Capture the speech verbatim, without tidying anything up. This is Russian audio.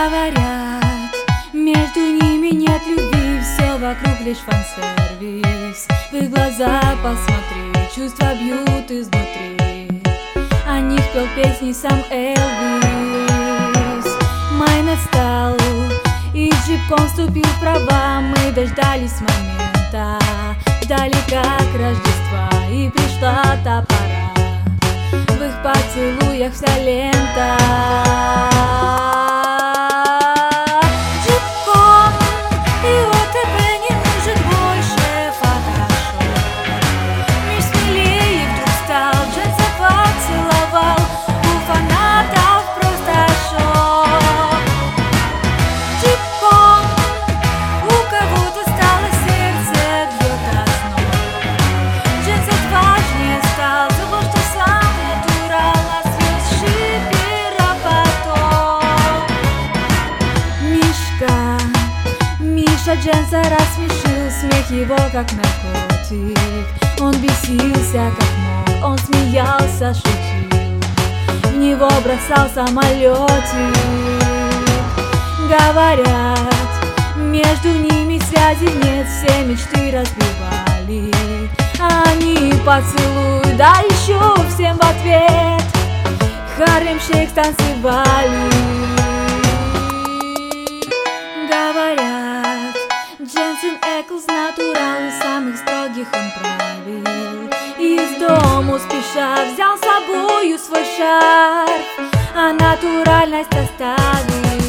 Говорят, между ними нет любви, все вокруг лишь фан-сервис. В их глаза посмотри, чувства бьют изнутри. О них пел песни сам Элвис. Май настал, и джипком вступил в права. Мы дождались момента, ждали как Рождества, и пришла та пора. В их поцелуях вся лента. Дженса рассмешил, смех его как наркотик. Он бесился как мог, он смеялся, шутил, в него бросал самолетик. Говорят, между ними связи нет, все мечты разбивали. Они поцелуй, да еще всем в ответ Харлем Шейк танцевали. Говорят, Дженсен Эклс натурал, из самых строгих он правил. Из дому спеша взял с собою свой шарф, а натуральность оставил.